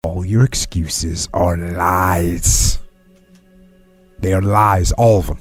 All your excuses are lies. They are lies, all of them.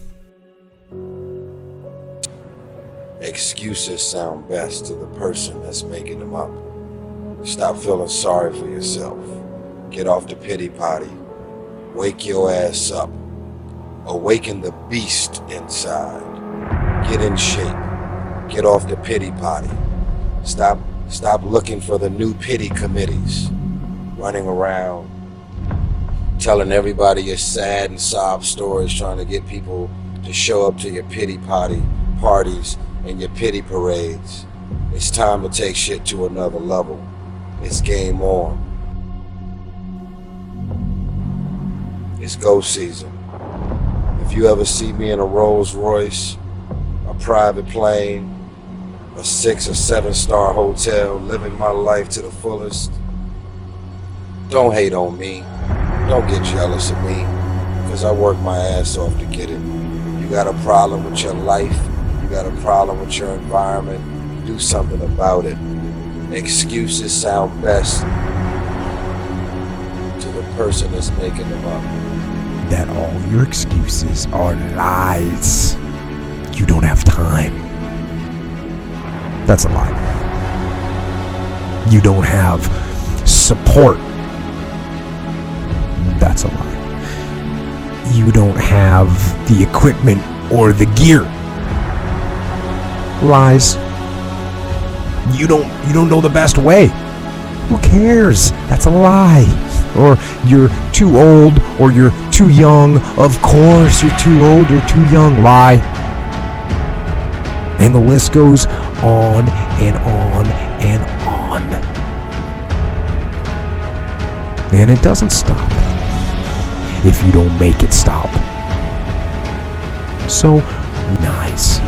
Excuses sound best to the person that's making them up. Stop feeling sorry for yourself. Get off the pity potty. Wake your ass up. Awaken the beast inside. Get in shape. Get off the pity potty. Stop looking for the new pity committees. Running around telling everybody your sad and sob stories, trying to get people to show up to your pity potty parties and your pity parades. It's time to take shit to another level. It's game on. It's go season. If you ever see me in a Rolls Royce, a private plane, a 6 or 7 star hotel, living my life to the fullest, don't hate on me. Don't get jealous of me, because I work my ass off to get it. You got a problem with your life, you got a problem with your environment, do something about it. Excuses sound best to the person that's making them up. That all your excuses are lies. You don't have time. That's a lie. You don't have support. That's a lie. You don't have the equipment or the gear. Lies. You don't know the best way. Who cares? That's a lie. Or you're too old, or you're too young. Of course you're too old, you're too young. Lie. And the list goes on and on and on. And it doesn't stop if you don't make it stop. So, nice.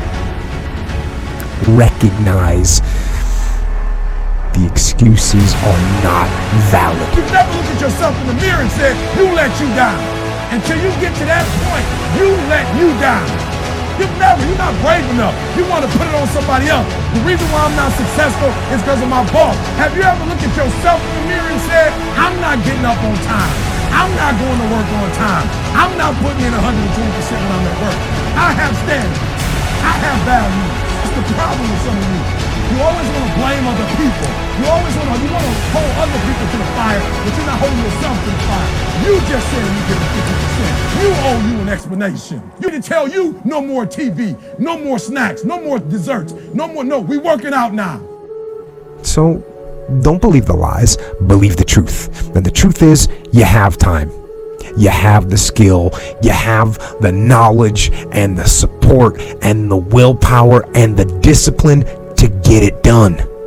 Recognize the excuses are not valid. You never look at yourself in the mirror and say, you let you down. Until you get to that point, you let you down. You're not brave enough. You want to put it on somebody else. The reason why I'm not successful is because of my boss. Have you ever looked at yourself in the mirror and said, I'm not getting up on time. I'm not going to work on time. I'm not putting in 120% when I'm at work. I have standards. I have values. That's the problem with some of you. You always want to blame other people. You want to hold other people to the fire, but you're not holding yourself to the fire. You just said you get 50%. You owe you an explanation. You didn't tell you no more TV, no more snacks, no more desserts, no, we working out now. So, don't believe the lies, believe the truth. And the truth is, you have time. You have the skill, you have the knowledge and the support and the willpower and the discipline to get it done.